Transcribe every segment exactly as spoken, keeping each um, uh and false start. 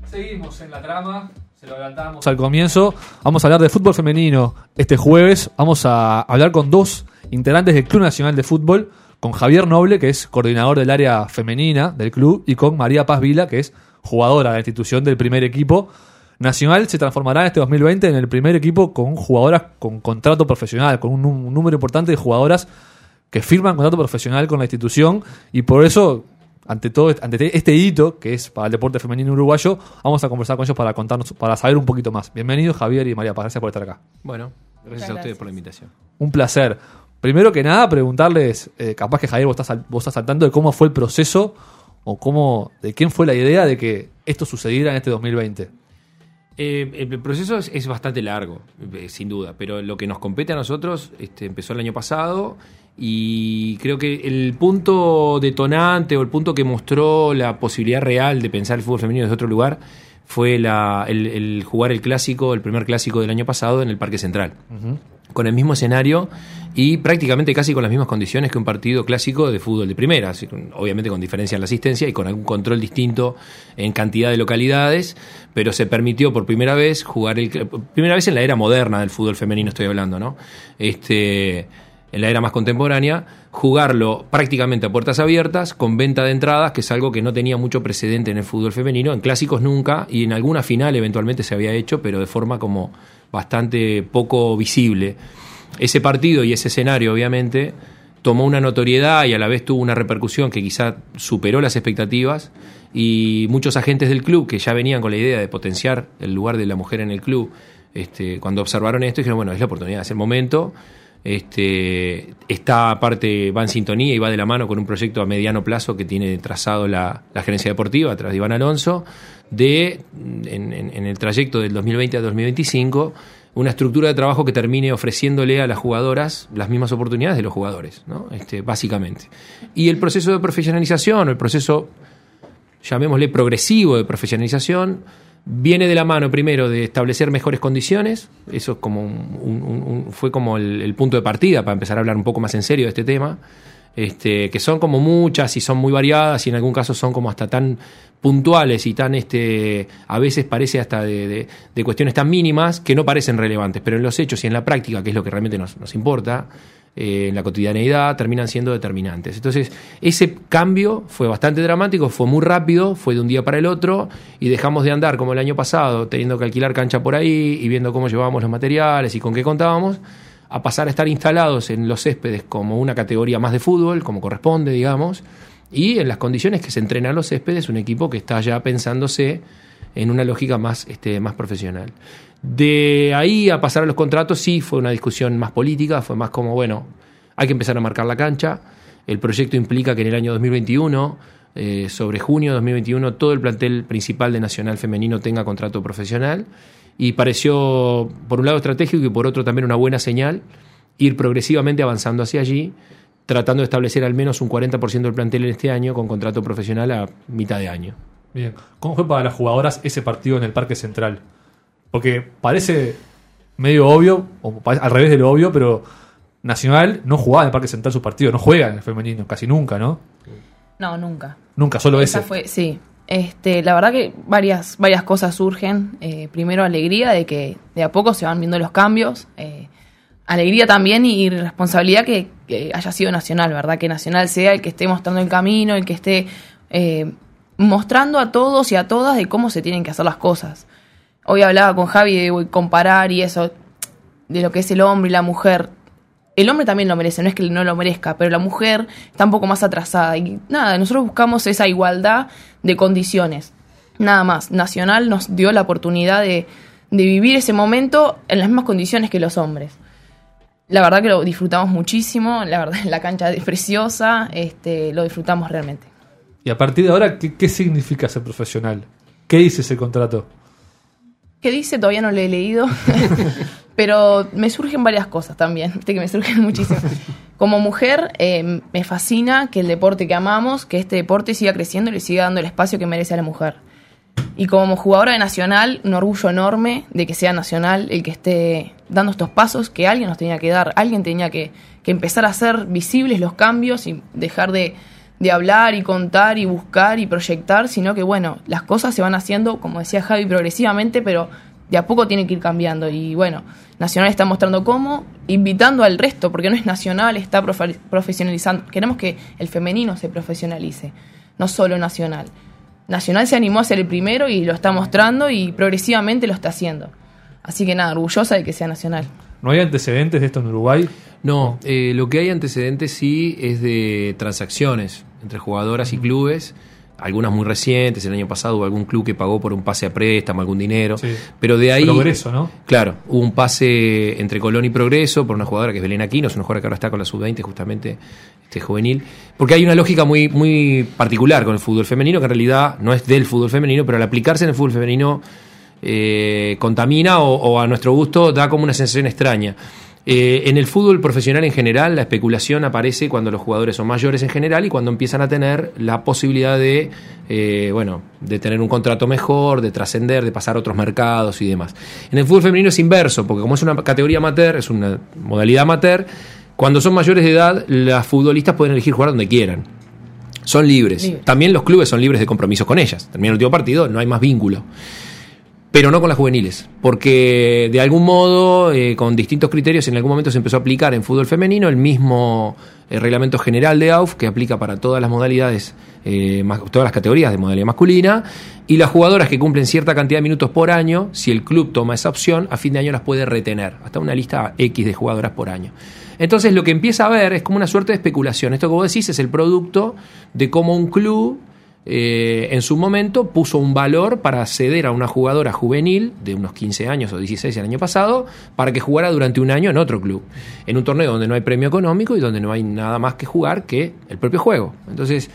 Seguimos en la trama, se lo adelantamos al comienzo. Vamos a hablar de fútbol femenino este jueves. Vamos a hablar con dos integrantes del Club Nacional de Fútbol, con Javier Noble, que es coordinador del área femenina del club, y con María Paz Vila, que es jugadora de la institución del primer equipo. Nacional se transformará en este dos mil veinte en el primer equipo con jugadoras con contrato profesional, con un, un número importante de jugadoras que firman contrato profesional con la institución, y por eso, ante todo ante este hito que es para el deporte femenino uruguayo, vamos a conversar con ellos para contarnos, para saber un poquito más. Bienvenidos, Javier y María Paz, gracias por estar acá. Bueno, gracias, gracias a ustedes por la invitación. Un placer. Primero que nada, preguntarles, eh, capaz que Javier vos estás, vos estás al tanto de cómo fue el proceso o cómo, de quién fue la idea de que esto sucediera en este dos mil veinte. Eh, el proceso es, es bastante largo, eh, sin duda, pero lo que nos compete a nosotros este, empezó el año pasado, y creo que el punto detonante o el punto que mostró la posibilidad real de pensar el fútbol femenino desde otro lugar fue la, el, el jugar el clásico, el primer clásico del año pasado en el Parque Central. Uh-huh. Con el mismo escenario y prácticamente casi con las mismas condiciones que un partido clásico de fútbol de primera, obviamente con diferencia en la asistencia y con algún control distinto en cantidad de localidades, pero se permitió por primera vez jugar el primera vez en la era moderna del fútbol femenino, estoy hablando, ¿no? Este, en la era más contemporánea, jugarlo prácticamente a puertas abiertas, con venta de entradas, que es algo que no tenía mucho precedente en el fútbol femenino, en clásicos nunca, y en alguna final eventualmente se había hecho, pero de forma como bastante poco visible. Ese partido y ese escenario, obviamente, tomó una notoriedad y a la vez tuvo una repercusión que quizá superó las expectativas, y muchos agentes del club que ya venían con la idea de potenciar el lugar de la mujer en el club, este, cuando observaron esto dijeron, bueno, es la oportunidad, es el momento. Este, esta parte va en sintonía y va de la mano con un proyecto a mediano plazo que tiene trazado la, la gerencia deportiva a través de Iván Alonso, de en, en, en el trayecto del dos mil veinte a dos mil veinticinco, una estructura de trabajo que termine ofreciéndole a las jugadoras las mismas oportunidades de los jugadores, ¿no? Este, básicamente. Y el proceso de profesionalización, o el proceso, llamémosle progresivo de profesionalización, viene de la mano primero de establecer mejores condiciones. Eso es como un, un, un, fue como el, el punto de partida para empezar a hablar un poco más en serio de este tema, este, que son como muchas y son muy variadas, y en algún caso son como hasta tan puntuales y tan este a veces parece hasta de, de, de cuestiones tan mínimas que no parecen relevantes, pero en los hechos y en la práctica, que es lo que realmente nos, nos importa, eh, en la cotidianeidad, terminan siendo determinantes. Entonces, ese cambio fue bastante dramático, fue muy rápido, fue de un día para el otro, y dejamos de andar como el año pasado, teniendo que alquilar cancha por ahí y viendo cómo llevábamos los materiales y con qué contábamos, a pasar a estar instalados en los céspedes como una categoría más de fútbol, como corresponde, digamos, y en las condiciones que se entrenan los céspedes, un equipo que está ya pensándose en una lógica más, este, más profesional. De ahí a pasar a los contratos, sí, fue una discusión más política, fue más como, bueno, hay que empezar a marcar la cancha. El proyecto implica que en el año dos mil veintiuno, eh, sobre junio de dos mil veintiuno, todo el plantel principal de Nacional Femenino tenga contrato profesional, y pareció, por un lado estratégico y por otro también una buena señal, ir progresivamente avanzando hacia allí, tratando de establecer al menos un cuarenta por ciento del plantel en este año con contrato profesional a mitad de año. Bien. ¿Cómo fue para las jugadoras ese partido en el Parque Central? Porque parece medio obvio, o al revés de lo obvio, pero Nacional no jugaba en el Parque Central sus partidos, no juega en el femenino, casi nunca, ¿no? No, nunca. Nunca, solo Esa ese. Fue, sí. Este, la verdad que varias, varias cosas surgen. Eh, primero, alegría de que de a poco se van viendo los cambios. Eh, alegría también y responsabilidad que, que haya sido Nacional, ¿verdad? Que Nacional sea el que esté mostrando el camino, el que esté eh, mostrando a todos y a todas de cómo se tienen que hacer las cosas. Hoy hablaba con Javi de comparar y eso, de lo que es el hombre y la mujer. El hombre también lo merece, no es que no lo merezca, pero la mujer está un poco más atrasada. Y nada, nosotros buscamos esa igualdad de condiciones. Nada más. Nacional nos dio la oportunidad de, de vivir ese momento en las mismas condiciones que los hombres. La verdad que lo disfrutamos muchísimo, la verdad la cancha es preciosa, este, lo disfrutamos realmente. Y a partir de ahora, ¿qué, qué significa ser profesional? ¿Qué dice ese contrato? ¿Qué dice? Todavía no lo he leído, pero me surgen varias cosas también, viste que me surgen muchísimo. Como mujer, eh, me fascina que el deporte que amamos, que este deporte siga creciendo y le siga dando el espacio que merece a la mujer. Y como jugadora de Nacional, un orgullo enorme de que sea Nacional el que esté dando estos pasos que alguien nos tenía que dar, alguien tenía que, que empezar a hacer visibles los cambios y dejar de, de hablar y contar y buscar y proyectar, sino que bueno, las cosas se van haciendo, como decía Javi, progresivamente, pero de a poco tiene que ir cambiando. Y bueno, Nacional está mostrando cómo, invitando al resto, porque no es Nacional, está profe- profesionalizando. Queremos que el femenino se profesionalice, no solo Nacional. Nacional se animó a ser el primero y lo está mostrando y progresivamente lo está haciendo. Así que nada, orgullosa de que sea Nacional. ¿No hay antecedentes de esto en Uruguay? No, eh, lo que hay antecedentes sí es de transacciones entre jugadoras y clubes, algunas muy recientes. El año pasado hubo algún club que pagó por un pase a préstamo, algún dinero, Sí. pero de ahí... Progreso, ¿no? Claro, hubo un pase entre Colón y Progreso por una jugadora que es Belén Aquino, es una jugadora que ahora está con la sub veinte justamente, este juvenil, porque hay una lógica muy, muy particular con el fútbol femenino, que en realidad no es del fútbol femenino, pero al aplicarse en el fútbol femenino eh, contamina o, o a nuestro gusto da como una sensación extraña. Eh, en el fútbol profesional en general, la especulación aparece cuando los jugadores son mayores en general y cuando empiezan a tener la posibilidad de, eh, bueno, de tener un contrato mejor, de trascender, de pasar a otros mercados y demás. En el fútbol femenino es inverso, porque como es una categoría amateur, es una modalidad amateur, cuando son mayores de edad, las futbolistas pueden elegir jugar donde quieran. Son libres. Libre. También los clubes son libres de compromisos con ellas. Termina el último partido, no hay más vínculo. Pero no con las juveniles, porque de algún modo, eh, con distintos criterios, en algún momento se empezó a aplicar en fútbol femenino el mismo eh, reglamento general de A U F que aplica para todas las modalidades, eh, más, todas las categorías de modalidad masculina, y las jugadoras que cumplen cierta cantidad de minutos por año, si el club toma esa opción, a fin de año las puede retener, hasta una lista X de jugadoras por año. Entonces lo que empieza a haber es como una suerte de especulación. Esto que vos decís es el producto de cómo un club... Eh, en su momento puso un valor para ceder a una jugadora juvenil de unos quince años o dieciséis el año pasado para que jugara durante un año en otro club, en un torneo donde no hay premio económico y donde no hay nada más que jugar que el propio juego. Entonces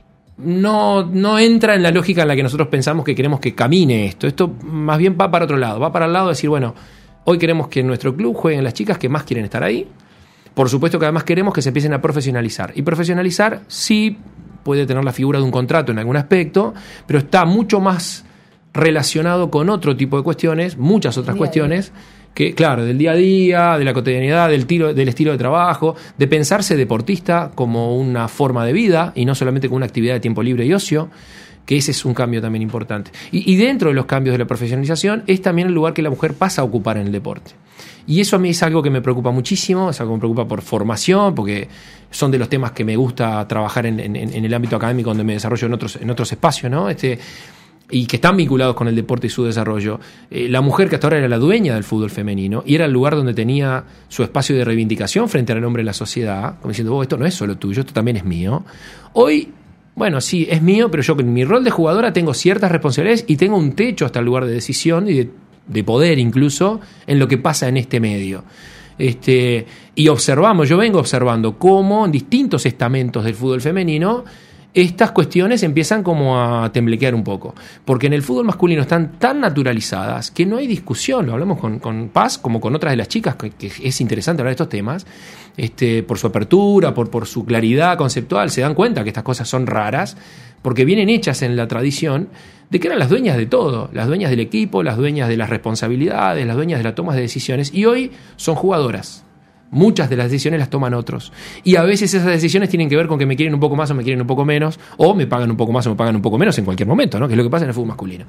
no, no entra en la lógica en la que nosotros pensamos que queremos que camine esto. Esto más bien va para otro lado, va para el lado de decir, bueno, hoy queremos que en nuestro club jueguen las chicas que más quieren estar ahí. Por supuesto que además queremos que se empiecen a profesionalizar, y profesionalizar sí puede tener la figura de un contrato en algún aspecto, pero está mucho más relacionado con otro tipo de cuestiones, muchas otras Día cuestiones, que claro, del día a día, de la cotidianidad, del, tiro, del estilo de trabajo, de pensarse deportista como una forma de vida y no solamente como una actividad de tiempo libre y ocio, que ese es un cambio también importante. Y, y dentro de los cambios de la profesionalización es también el lugar que la mujer pasa a ocupar en el deporte. Y eso a mí es algo que me preocupa muchísimo, es algo que me preocupa por formación, porque son de los temas que me gusta trabajar en, en, en el ámbito académico, donde me desarrollo en otros, en otros espacios, ¿no? Este, y que están vinculados con el deporte y su desarrollo. Eh, la mujer que hasta ahora era la dueña del fútbol femenino y era el lugar donde tenía su espacio de reivindicación frente al hombre en la sociedad, como diciendo, oh, esto no es solo tuyo, esto también es mío. Hoy, bueno, sí, es mío, pero yo con mi rol de jugadora tengo ciertas responsabilidades y tengo un techo hasta el lugar de decisión y de, de poder incluso en lo que pasa en este medio. Este, y observamos, yo vengo observando cómo en distintos estamentos del fútbol femenino estas cuestiones empiezan como a temblequear un poco, porque en el fútbol masculino están tan naturalizadas que no hay discusión. Lo hablamos con, con Paz como con otras de las chicas, que, que es interesante hablar de estos temas, este, por su apertura, por, por su claridad conceptual. Se dan cuenta que estas cosas son raras porque vienen hechas en la tradición de que eran las dueñas de todo, las dueñas del equipo, las dueñas de las responsabilidades, las dueñas de la toma de decisiones, y hoy son jugadoras. Muchas de las decisiones las toman otros. Y a veces esas decisiones tienen que ver con que me quieren un poco más o me quieren un poco menos, o me pagan un poco más o me pagan un poco menos en cualquier momento, ¿no? Que es lo que pasa en el fútbol masculino.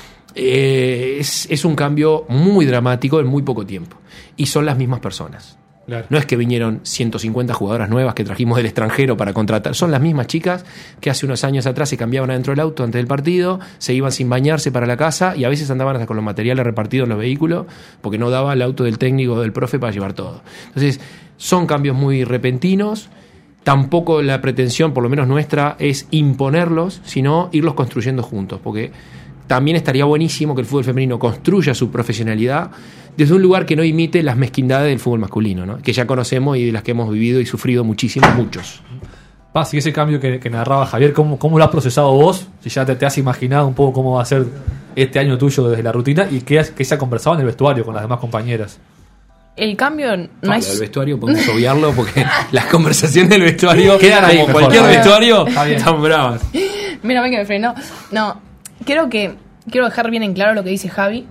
Eh, es, es un cambio muy dramático en muy poco tiempo. Y son las mismas personas. Claro. No es que vinieron ciento cincuenta jugadoras nuevas que trajimos del extranjero para contratar. Son las mismas chicas que hace unos años atrás se cambiaban adentro del auto antes del partido, se iban sin bañarse para la casa y a veces andaban hasta con los materiales repartidos en los vehículos porque no daba el auto del técnico o del profe para llevar todo. Entonces, son cambios muy repentinos. Tampoco la pretensión, por lo menos nuestra, es imponerlos, sino irlos construyendo juntos, porque también estaría buenísimo que el fútbol femenino construya su profesionalidad desde un lugar que no imite las mezquindades del fútbol masculino, ¿no? Que ya conocemos y de las que hemos vivido y sufrido muchísimos, muchos. Paz, y ese cambio que, que narraba Javier, ¿cómo, ¿cómo lo has procesado vos? Si ya te, te has imaginado un poco cómo va a ser este año tuyo desde la rutina y qué, qué se ha conversado en el vestuario con las demás compañeras. El cambio no Fabio, es... el vestuario podemos obviarlo porque las conversaciones del vestuario quedan ahí como mejor. cualquier Está bien. vestuario Está bien. están bravas. Mira, ven que me frenó. No, creo que quiero dejar bien en claro lo que dice Javi,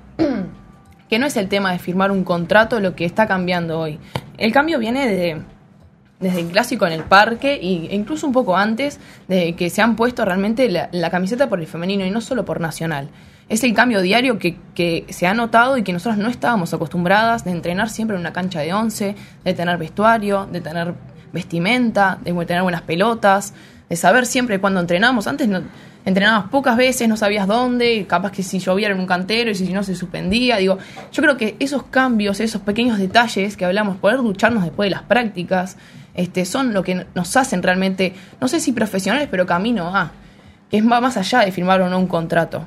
que no es el tema de firmar un contrato lo que está cambiando hoy. El cambio viene de, desde el clásico en el parque e incluso un poco antes de que se han puesto realmente la, la camiseta por el femenino y no solo por Nacional. Es el cambio diario que, que se ha notado y que nosotros no estábamos acostumbradas de entrenar siempre en una cancha de once, de tener vestuario, de tener vestimenta, de tener buenas pelotas, de saber siempre cuándo entrenamos. Antes no, entrenabas pocas veces, no sabías dónde, capaz que si lloviera en un cantero y si no se suspendía. Digo, yo creo que esos cambios, esos pequeños detalles que hablamos, poder ducharnos después de las prácticas, este, son lo que nos hacen realmente, no sé si profesionales, pero camino a, que es va más allá de firmar o no un contrato.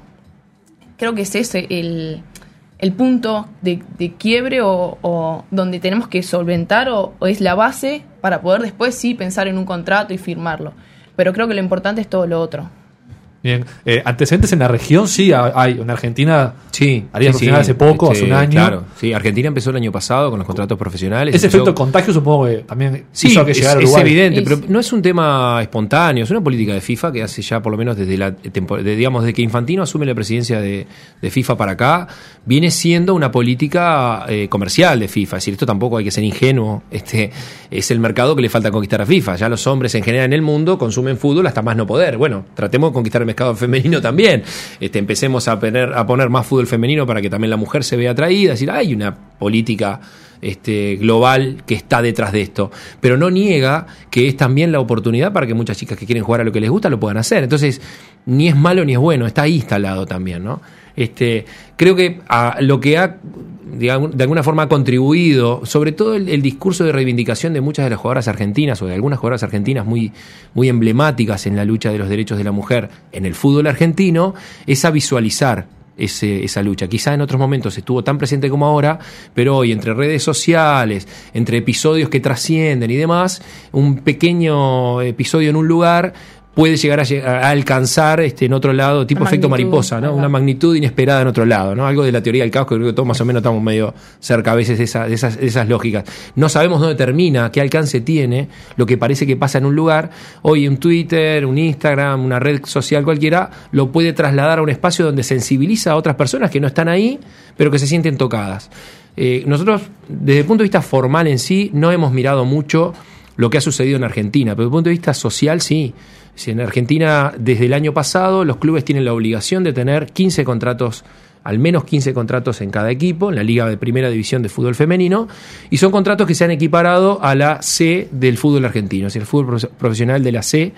Creo que es ese el, el punto de, de quiebre o, o donde tenemos que solventar o, o es la base para poder después sí pensar en un contrato y firmarlo. Pero creo que lo importante es todo lo otro. Bien, eh, antecedentes en la región sí hay. En Argentina, sí, haría sí, profesional sí, hace poco, este, hace un año. Claro, sí, Argentina empezó el año pasado con los contratos profesionales. Ese empezó... efecto contagio supongo que también sí, hizo que llegara a es, Uruguay. es evidente, es... pero no es un tema espontáneo, es una política de FIFA que hace ya por lo menos desde la de, digamos, desde que Infantino asume la presidencia de, de FIFA para acá, viene siendo una política eh, comercial de FIFA. Es decir, esto tampoco hay que ser ingenuo, este es el mercado que le falta conquistar a FIFA. Ya los hombres en general en el mundo consumen fútbol hasta más no poder. Bueno, tratemos de conquistar el mercado femenino también. También este, empecemos a poner, a poner más fútbol femenino para que también la mujer se vea atraída. Es decir, hay una política este, global que está detrás de esto, pero no niega que es también la oportunidad para que muchas chicas que quieren jugar a lo que les gusta lo puedan hacer. Entonces, ni es malo ni es bueno, está ahí instalado también, ¿no? Este, creo que a lo que ha digamos, de alguna forma ha contribuido, sobre todo el, el discurso de reivindicación de muchas de las jugadoras argentinas o de algunas jugadoras argentinas muy, muy emblemáticas en la lucha de los derechos de la mujer en el fútbol argentino, es a visualizar ese, esa lucha. Quizá en otros momentos estuvo tan presente como ahora, pero hoy entre redes sociales, entre episodios que trascienden y demás, un pequeño episodio en un lugar puede llegar a, a alcanzar este, en otro lado, tipo efecto mariposa, ¿no? Una magnitud inesperada en otro lado, ¿no? Algo de la teoría del caos que creo que todos más o menos estamos medio cerca a veces de, esa, de, esas, de esas lógicas. No sabemos dónde termina, qué alcance tiene lo que parece que pasa en un lugar. Hoy un Twitter, un Instagram, una red social cualquiera, lo puede trasladar a un espacio donde sensibiliza a otras personas que no están ahí, pero que se sienten tocadas. Eh, nosotros, desde el punto de vista formal en sí, no hemos mirado mucho lo que ha sucedido en Argentina, pero desde el punto de vista social sí. Si en Argentina, desde el año pasado, los clubes tienen la obligación de tener quince contratos, al menos quince contratos en cada equipo, en la Liga de Primera División de Fútbol Femenino, y son contratos que se han equiparado a la C del fútbol argentino, es decir, el fútbol profesional de la C,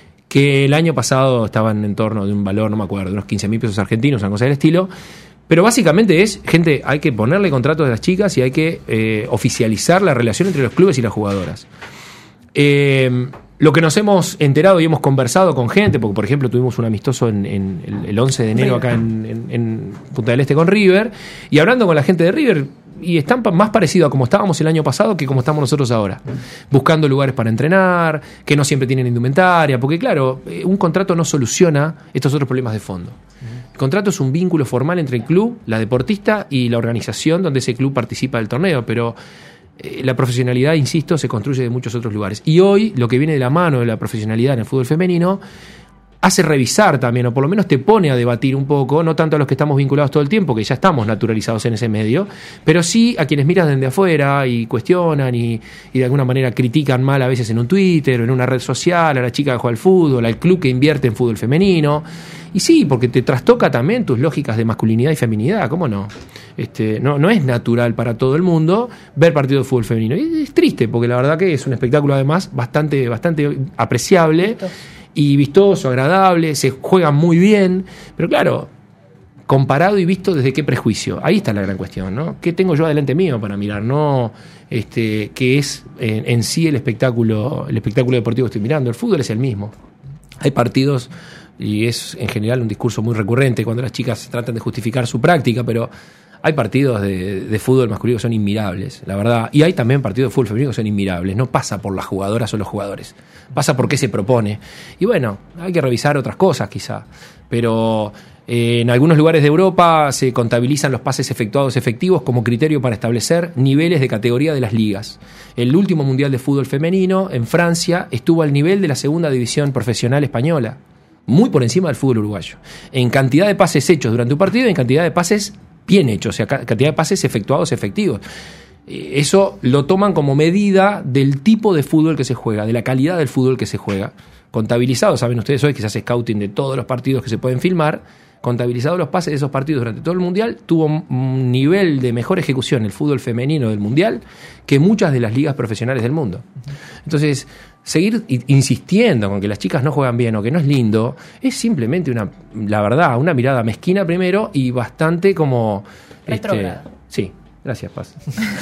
que el año pasado estaban en torno de un valor, no me acuerdo, de unos quince mil pesos argentinos, una cosa del estilo. Pero básicamente es, gente, hay que ponerle contratos a las chicas y hay que eh, oficializar la relación entre los clubes y las jugadoras. Eh... Lo que nos hemos enterado y hemos conversado con gente, porque por ejemplo tuvimos un amistoso en, en el, el once de enero acá en, en, en Punta del Este con River, y hablando con la gente de River, y están más parecidos a como estábamos el año pasado que como estamos nosotros ahora, buscando lugares para entrenar, que no siempre tienen indumentaria, porque claro, un contrato no soluciona estos otros problemas de fondo. El contrato es un vínculo formal entre el club, la deportista y la organización donde ese club participa del torneo, pero la profesionalidad, insisto, se construye de muchos otros lugares. Y hoy, lo que viene de la mano de la profesionalidad en el fútbol femenino, hace revisar también, o por lo menos te pone a debatir un poco, no tanto a los que estamos vinculados todo el tiempo, que ya estamos naturalizados en ese medio, pero sí a quienes miran desde afuera y cuestionan y, y de alguna manera critican mal a veces en un Twitter o en una red social a la chica que juega al fútbol, al club que invierte en fútbol femenino. Y sí, porque te trastoca también tus lógicas de masculinidad y feminidad, ¿cómo no? Este, no, no es natural para todo el mundo ver partidos de fútbol femenino. Y es triste, porque la verdad que es un espectáculo además bastante, bastante apreciable y vistoso, agradable, se juega muy bien, pero claro, comparado y visto desde qué prejuicio. Ahí está la gran cuestión, ¿no? ¿Qué tengo yo adelante mío para mirar? No este, qué es en, en sí el espectáculo, el espectáculo deportivo que estoy mirando. El fútbol es el mismo. Hay partidos, y es en general un discurso muy recurrente cuando las chicas tratan de justificar su práctica, pero hay partidos de, de fútbol masculino que son inmirables, la verdad. Y hay también partidos de fútbol femenino que son inmirables. No pasa por las jugadoras o los jugadores. Pasa por qué se propone. Y bueno, hay que revisar otras cosas quizá. Pero eh, en algunos lugares de Europa se contabilizan los pases efectuados efectivos como criterio para establecer niveles de categoría de las ligas. El último Mundial de Fútbol Femenino en Francia estuvo al nivel de la segunda división profesional española. Muy por encima del fútbol uruguayo. En cantidad de pases hechos durante un partido y en cantidad de pases bien hechos, o sea, cantidad de pases efectuados efectivos. eh, eso lo toman como medida del tipo de fútbol que se juega, de la calidad del fútbol que se juega. Contabilizado, saben ustedes hoy que se hace scouting de todos los partidos que se pueden filmar, contabilizado los pases de esos partidos durante todo el Mundial, tuvo un nivel de mejor ejecución el fútbol femenino del Mundial que muchas de las ligas profesionales del mundo. Entonces, seguir insistiendo con que las chicas no juegan bien o que no es lindo, es simplemente una, la verdad, una mirada mezquina primero y bastante como... Este, sí, gracias, Paz.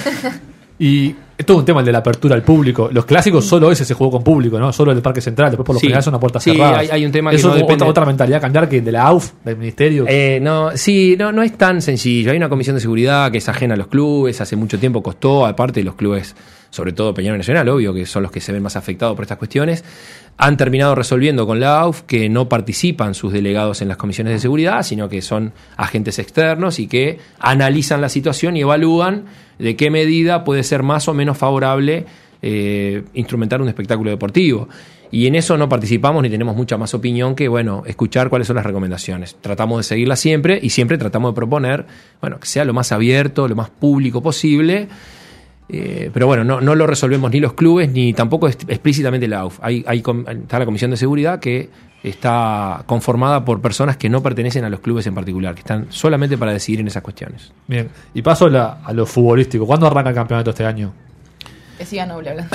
Y es todo un tema el de la apertura al público. Los clásicos solo ese se jugó con público, ¿no? Solo el Parque Central, después por lo sí. general son a puertas sí, cerradas. Hay, hay un tema Eso que no es depende... otra, otra mentalidad cambiar que de la A U F, del Ministerio. Eh, no, sí, no, no es tan sencillo. Hay una comisión de seguridad que es ajena a los clubes, hace mucho tiempo costó, aparte de los clubes, sobre todo Peñarol Nacional, obvio, que son los que se ven más afectados por estas cuestiones, han terminado resolviendo con la A U F que no participan sus delegados en las comisiones de seguridad, sino que son agentes externos y que analizan la situación y evalúan de qué medida puede ser más o menos favorable eh, instrumentar un espectáculo deportivo. Y en eso no participamos ni tenemos mucha más opinión que, bueno, escuchar cuáles son las recomendaciones. Tratamos de seguirlas siempre y siempre tratamos de proponer, bueno, que sea lo más abierto, lo más público posible. Eh, pero bueno, no, no lo resolvemos ni los clubes ni tampoco explícitamente la A U F. Hay, hay, está la Comisión de Seguridad que está conformada por personas que no pertenecen a los clubes en particular, que están solamente para decidir en esas cuestiones. Bien, y paso a, la, a lo futbolístico. ¿Cuándo arranca el campeonato este año? Que siga Noble hablando.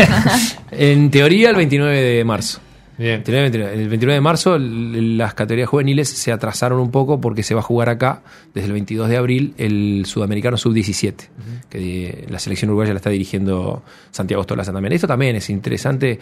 En teoría el veintinueve de marzo. Bien. El veintinueve de marzo las categorías juveniles se atrasaron un poco porque se va a jugar acá desde el veintidós de abril el Sudamericano sub diecisiete, uh-huh. que la selección uruguaya la está dirigiendo Santiago Stolaza también. Esto también es interesante,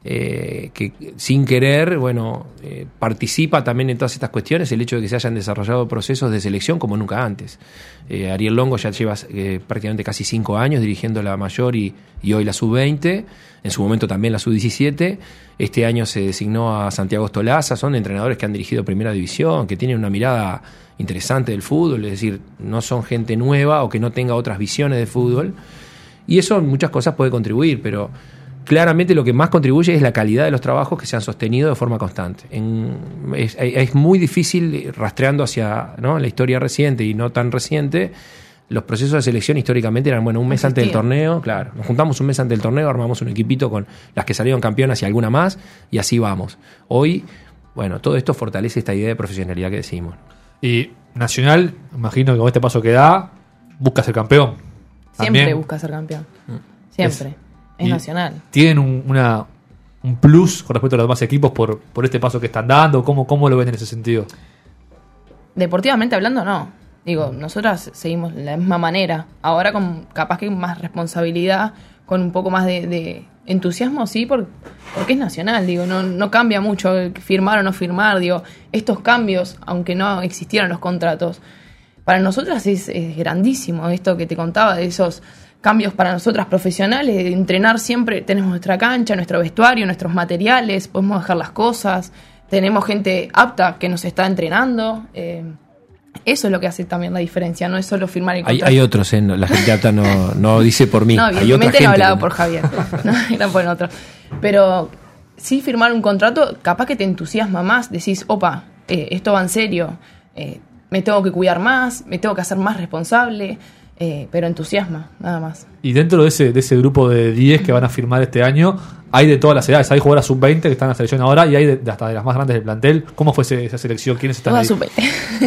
eh, que sin querer, bueno, eh, participa también en todas estas cuestiones el hecho de que se hayan desarrollado procesos de selección como nunca antes. Eh, Ariel Longo ya lleva eh, prácticamente casi cinco años dirigiendo la mayor y, y hoy la sub veinte, en su momento también la sub diecisiete. Este año se designó a Santiago Stolaza. Son entrenadores que han dirigido Primera División, que tienen una mirada interesante del fútbol, es decir, no son gente nueva o que no tenga otras visiones de fútbol, y eso en muchas cosas puede contribuir, pero claramente lo que más contribuye es la calidad de los trabajos que se han sostenido de forma constante. En, es, es muy difícil, rastreando hacia, ¿no?, la historia reciente y no tan reciente. Los procesos de selección históricamente eran, bueno, un mes antes del torneo, claro, nos juntamos un mes antes del torneo, armamos un equipito con las que salieron campeonas y alguna más, y así vamos. Hoy, bueno, todo esto fortalece esta idea de profesionalidad que decimos. Y Nacional, imagino que con este paso que da, busca ser campeón. Siempre También. busca ser campeón. Siempre. Es, es Nacional. ¿Tienen un, una, un plus con respecto a los demás equipos por, por este paso que están dando? ¿Cómo, cómo lo ven en ese sentido? Deportivamente hablando, no. Digo, nosotras seguimos de la misma manera. Ahora con capaz que más responsabilidad, con un poco más de, de entusiasmo, sí, por, porque es Nacional. Digo, no, no cambia mucho firmar o no firmar. Digo, estos cambios, aunque no existieran los contratos, para nosotras es, es grandísimo. Esto que te contaba de esos cambios para nosotras profesionales, de entrenar siempre, tenemos nuestra cancha, nuestro vestuario, nuestros materiales, podemos dejar las cosas, tenemos gente apta que nos está entrenando. Eh, Eso es lo que hace también la diferencia, no es solo firmar el contrato. Hay, hay otros, ¿eh? La gente apta no, no dice por mí. No, hay evidentemente otra gente no hablaba que... por Javier, no, era por otro. Pero sí firmar un contrato, capaz que te entusiasma más, decís, opa, eh, esto va en serio, eh, me tengo que cuidar más, me tengo que hacer más responsable, eh, pero entusiasma, nada más. Y dentro de ese, de ese grupo de diez que van a firmar este año, hay de todas las edades, hay jugadoras sub veinte que están en la selección ahora y hay de, de hasta de las más grandes del plantel. ¿Cómo fue ese, esa selección? ¿Quiénes están Todas ahí? sub veinte.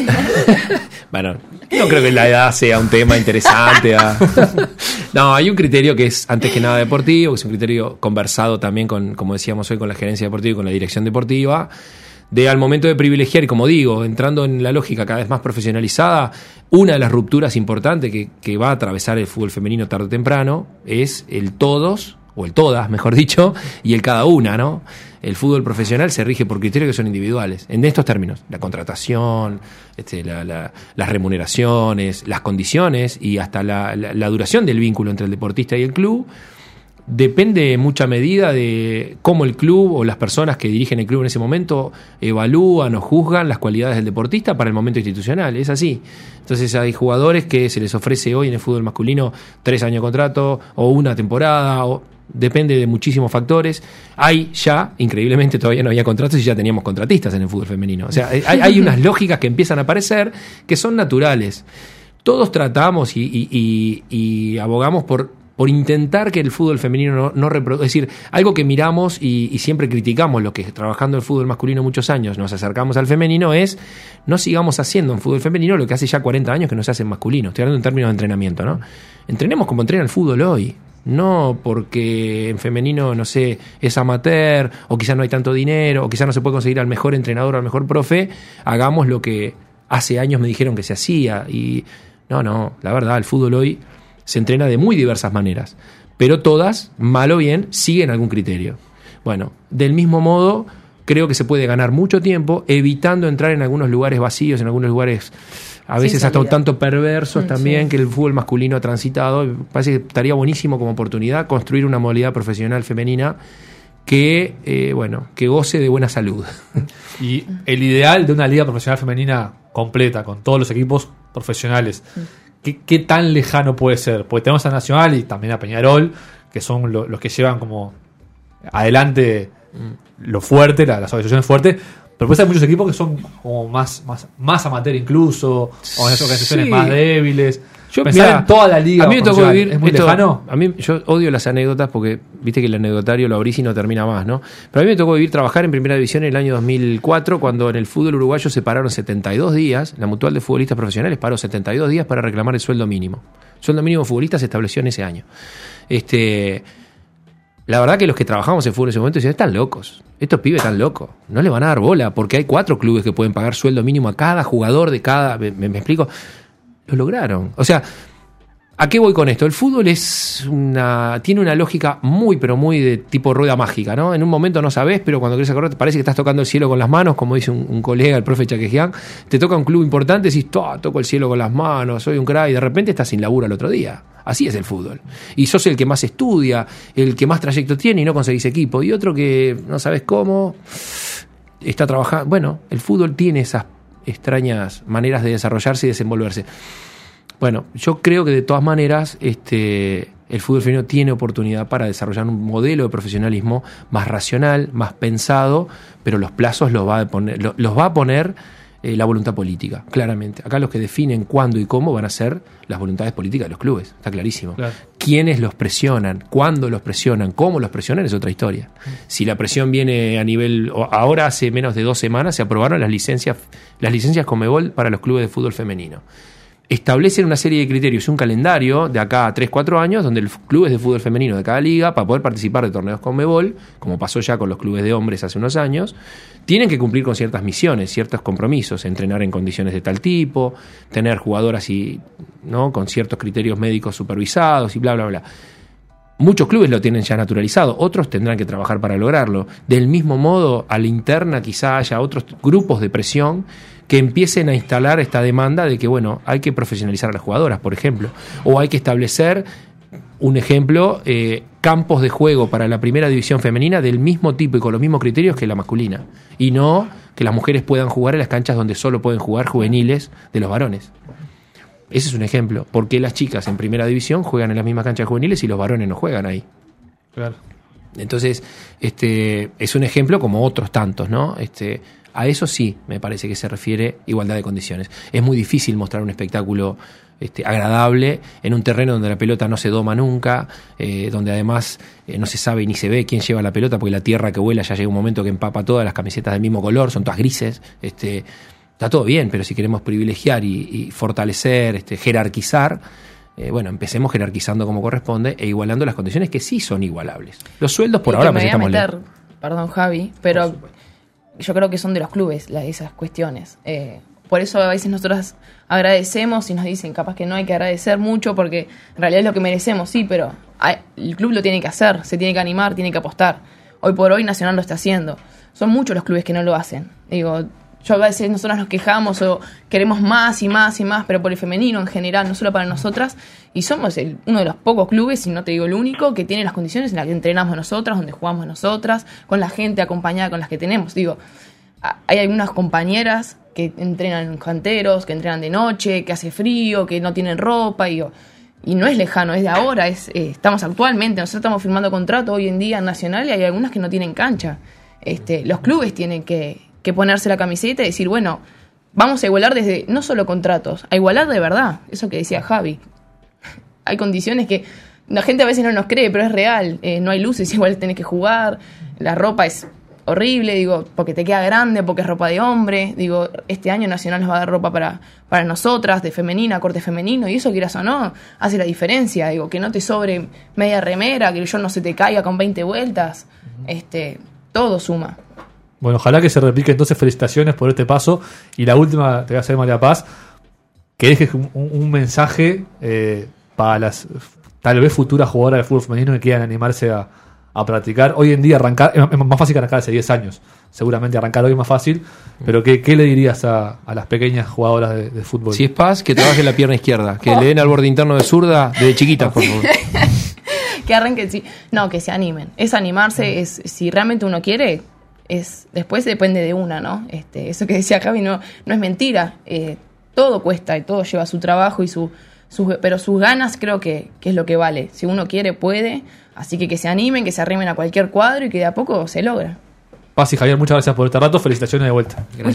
Bueno, no creo que la edad sea un tema interesante. ¿Ah? No, hay un criterio que es antes que nada deportivo, que es un criterio conversado también con, como decíamos hoy, con la gerencia deportiva y con la dirección deportiva, de al momento de privilegiar, y como digo, entrando en la lógica cada vez más profesionalizada, una de las rupturas importantes que, que va a atravesar el fútbol femenino tarde o temprano es el todos, o el todas, mejor dicho, y el cada una, ¿no? El fútbol profesional se rige por criterios que son individuales, en estos términos: la contratación, este, la, la, las remuneraciones, las condiciones y hasta la, la, la duración del vínculo entre el deportista y el club. Depende en mucha medida de cómo el club o las personas que dirigen el club en ese momento evalúan o juzgan las cualidades del deportista para el momento institucional. Es así. Entonces hay jugadores que se les ofrece hoy en el fútbol masculino tres años de contrato o una temporada, o depende de muchísimos factores. Hay ya, increíblemente, todavía no había contratos y ya teníamos contratistas en el fútbol femenino. O sea, hay, hay unas lógicas que empiezan a aparecer que son naturales. todos tratamos y, y, y, y abogamos por, por intentar que el fútbol femenino no, no reproduzca. Es decir, algo que miramos y, y siempre criticamos, lo que trabajando el fútbol masculino muchos años nos acercamos al femenino, es no sigamos haciendo en fútbol femenino lo que hace ya cuarenta años que no se hace en masculino. Estoy hablando en términos de entrenamiento, ¿no? Entrenemos como entrena el fútbol hoy. No porque en femenino, no sé, es amateur, o quizás no hay tanto dinero, o quizás no se puede conseguir al mejor entrenador o al mejor profe, hagamos lo que hace años me dijeron que se hacía. Y no, no, la verdad, el fútbol hoy se entrena de muy diversas maneras, pero todas, mal o bien, siguen algún criterio. Bueno, del mismo modo, creo que se puede ganar mucho tiempo evitando entrar en algunos lugares vacíos, en algunos lugares a veces hasta un tanto perversos mm, también, sí. que el fútbol masculino ha transitado. Parece que estaría buenísimo como oportunidad construir una modalidad profesional femenina que, eh, bueno, que goce de buena salud. Y el ideal de una liga profesional femenina completa, con todos los equipos profesionales, ¿qué, qué tan lejano puede ser? Porque tenemos a Nacional y también a Peñarol, que son lo, los que llevan como adelante lo fuerte, la, las organizaciones fuertes. Pero pues hay muchos equipos que son como más, más, más amateur incluso, o organizaciones sí. más débiles. Yo, Pensar mirá, en toda la liga a mí me tocó vivir, es muy esto, lejano. A mí, yo odio las anécdotas porque viste que el anecdotario lo abrís y no termina más, ¿no? Pero a mí me tocó vivir, trabajar en Primera División en el año dos mil cuatro, cuando en el fútbol uruguayo se pararon setenta y dos días, la Mutual de Futbolistas Profesionales paró setenta y dos días para reclamar el sueldo mínimo. El sueldo mínimo futbolista se estableció en ese año. Este... La verdad que los que trabajamos en fútbol en ese momento decían, están locos, estos pibes están locos, no le van a dar bola, porque hay cuatro clubes que pueden pagar sueldo mínimo a cada jugador de cada... ¿Me, me, me explico? Lo lograron. O sea, ¿a qué voy con esto? El fútbol es una tiene una lógica muy, pero muy de tipo rueda mágica, ¿no? En un momento no sabés, pero cuando querés acordar, te parece que estás tocando el cielo con las manos, como dice un, un colega, el profe Chaquejian. Te toca un club importante y decís, toco el cielo con las manos, soy un crack, y de repente estás sin laburo al otro día. Así es el fútbol. Y sos el que más estudia, el que más trayecto tiene y no conseguís equipo. Y otro que no sabes cómo, está trabajando. Bueno, el fútbol tiene esas extrañas maneras de desarrollarse y desenvolverse. Bueno, yo creo que de todas maneras este, el fútbol femenino tiene oportunidad para desarrollar un modelo de profesionalismo más racional, más pensado, pero los plazos los va a poner, los, los va a poner eh, la voluntad política, claramente. Acá los que definen cuándo y cómo van a ser las voluntades políticas de los clubes, está clarísimo. Claro. Quiénes los presionan, cuándo los presionan, cómo los presionan es otra historia. Si la presión viene a nivel... Ahora hace menos de dos semanas se aprobaron las licencias, las licencias Conmebol para los clubes de fútbol femenino. Establecen una serie de criterios y un calendario de acá a tres cuatro años donde los clubes de fútbol femenino de cada liga, para poder participar de torneos Conmebol, como pasó ya con los clubes de hombres hace unos años, tienen que cumplir con ciertas misiones, ciertos compromisos, entrenar en condiciones de tal tipo, tener jugadoras y, ¿no? con ciertos criterios médicos supervisados y bla, bla, bla. Muchos clubes lo tienen ya naturalizado, otros tendrán que trabajar para lograrlo. Del mismo modo, a la interna quizá haya otros grupos de presión que empiecen a instalar esta demanda de que, bueno, hay que profesionalizar a las jugadoras, por ejemplo, o hay que establecer, un ejemplo, eh, campos de juego para la primera división femenina del mismo tipo y con los mismos criterios que la masculina, y no que las mujeres puedan jugar en las canchas donde solo pueden jugar juveniles de los varones. Ese es un ejemplo. ¿Por qué las chicas en primera división juegan en las mismas canchas juveniles y los varones no juegan ahí? Claro. Entonces, este es un ejemplo como otros tantos, ¿no? Este, a eso sí me parece que se refiere igualdad de condiciones. Es muy difícil mostrar un espectáculo este, agradable en un terreno donde la pelota no se doma nunca, eh, donde además eh, no se sabe ni se ve quién lleva la pelota, porque la tierra que vuela ya llega un momento que empapa todas las camisetas del mismo color, son todas grises, este... Está todo bien, pero si queremos privilegiar y, y fortalecer, este, jerarquizar, eh, bueno, empecemos jerarquizando como corresponde e igualando las condiciones que sí son igualables. Los sueldos por y ahora me voy a estamos meter, perdón Javi, pero yo creo que son de los clubes la, esas cuestiones. Eh, por eso a veces nosotros agradecemos y nos dicen capaz que no hay que agradecer mucho porque en realidad es lo que merecemos, sí, pero hay, el club lo tiene que hacer, se tiene que animar, tiene que apostar. Hoy por hoy Nacional lo está haciendo. Son muchos los clubes que no lo hacen. Digo, yo a veces nosotros nos quejamos o queremos más y más y más, pero por el femenino en general, no solo para nosotras, y somos el, uno de los pocos clubes, y no te digo el único, que tiene las condiciones en las que entrenamos nosotras, donde jugamos nosotras, con la gente acompañada con las que tenemos. Digo, hay algunas compañeras que entrenan en canteros, que entrenan de noche, que hace frío, que no tienen ropa, digo, y no es lejano, es de ahora, es eh, estamos actualmente, nosotros estamos firmando contrato hoy en día en Nacional y hay algunas que no tienen cancha. Este, los clubes tienen que... que ponerse la camiseta y decir, bueno, vamos a igualar desde, no solo contratos, a igualar de verdad, eso que decía Javi. Hay condiciones que la gente a veces no nos cree, pero es real. Eh, no hay luces, igual tenés que jugar, la ropa es horrible, digo, porque te queda grande, porque es ropa de hombre. Digo, este año Nacional nos va a dar ropa para, para nosotras, de femenina, corte femenino, y eso, quieras o no, hace la diferencia. Digo, que no te sobre media remera, que yo no se te caiga con veinte vueltas. Este, todo suma. Bueno, ojalá que se replique. Entonces, felicitaciones por este paso. Y la última, te voy a hacer, María Paz, que dejes un, un mensaje eh, para las tal vez futuras jugadoras de fútbol femenino que quieran animarse a, a practicar. Hoy en día arrancar, es más fácil que arrancar hace diez años. Seguramente arrancar hoy es más fácil. Pero ¿qué, qué le dirías a, a las pequeñas jugadoras de, de fútbol? Si es Paz, que trabaje la pierna izquierda, que oh. le den al borde interno de zurda desde chiquitas, por favor. Que arranquen, sí. No, que se animen. Es animarse, es si realmente uno quiere, es después depende de una, ¿no? Este, eso que decía Javi no, no es mentira. Eh, todo cuesta y todo lleva su trabajo y su, su pero sus ganas creo que, que es lo que vale. Si uno quiere, puede. Así que que se animen, que se arrimen a cualquier cuadro y que de a poco se logra. Paz y Javier, muchas gracias por este rato. Felicitaciones de vuelta. Gracias.